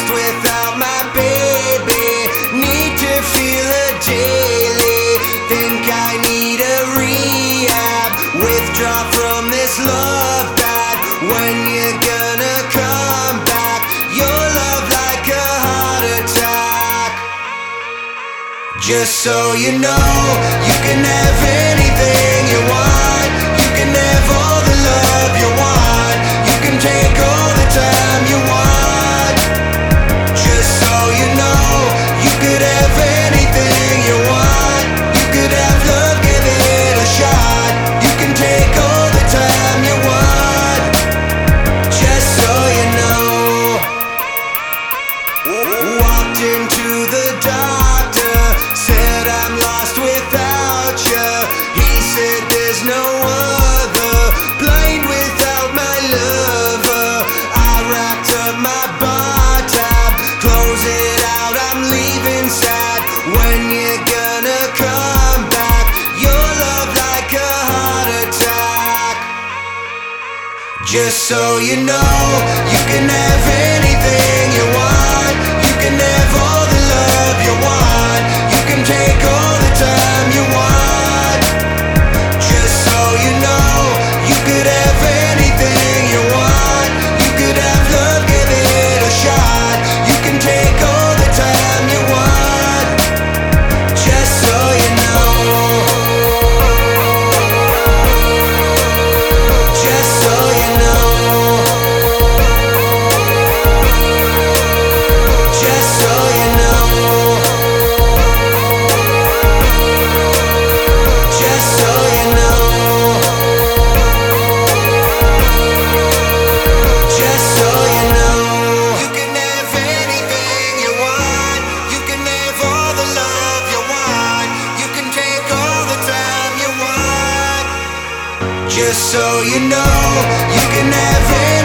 without my baby. Need to feel her daily. Think I need a rehab. Withdraw from this love bad. When you're gonna come back? Your love like a heart attack. Just so you know, you can have anything you want. You can have all the love you want. You can take all the time you want. Just so you know, you could have anything you want. You could have love, give it a shot. You can take all the time you want. Just so you know. Walked into the doctor, said I'm lost without you. He said there's no other, blind without my lover. I racked up my bar tab, close it out, I'm leaving sad. When you're gonna come back? Your love like a heart attack. Just so you know, you can have anything you want. You can have all the love you want. You can take all the time you want. Just so you know, you could have anything you want. You could have love, give it a shot. You can take all the time you want. Just so you know. Just so you know. Just so you know. Just so you know. Just so you know. You can have anything you want. You can have all the love you want. You can take all the time you want. Just so you know, you can have anything.